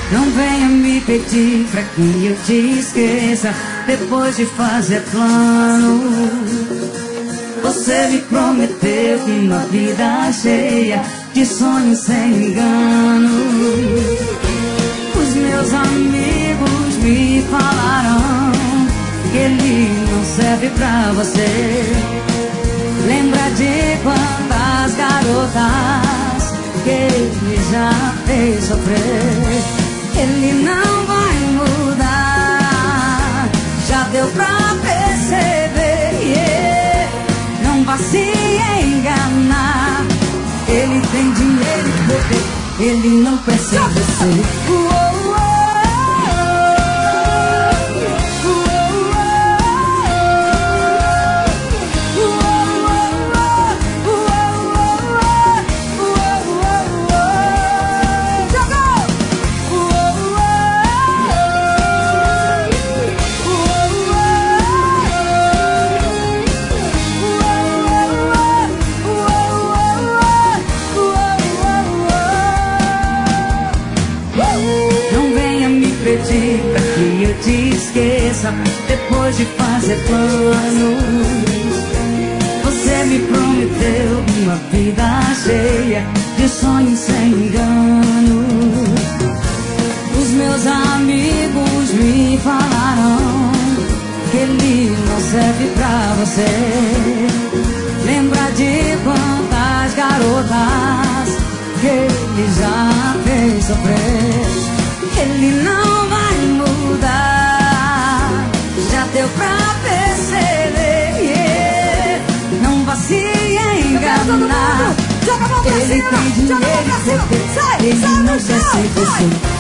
Não venha me pedir pra que eu te esqueça depois de fazer plano. Você me prometeu uma vida cheia de sonhos sem engano. Os meus amigos me falaram que ele não serve pra você. Lembra de quantas garotas que ele já fez sofrer. Ele não vai mudar, já deu pra perceber, yeah. Não vá se enganar. Ele tem dinheiro e poder, ele não precisa ser. Pra que eu te esqueça depois de fazer planos. Você me prometeu uma vida cheia de sonhos sem engano. Os meus amigos me falaram que ele não serve pra você. Lembra de quantas garotas que ele já fez sofrer. Ele não vai mudar, já deu pra perceber, yeah. Não vá se enganar. Ele tem dinheiro e poder, ele não quer ser você.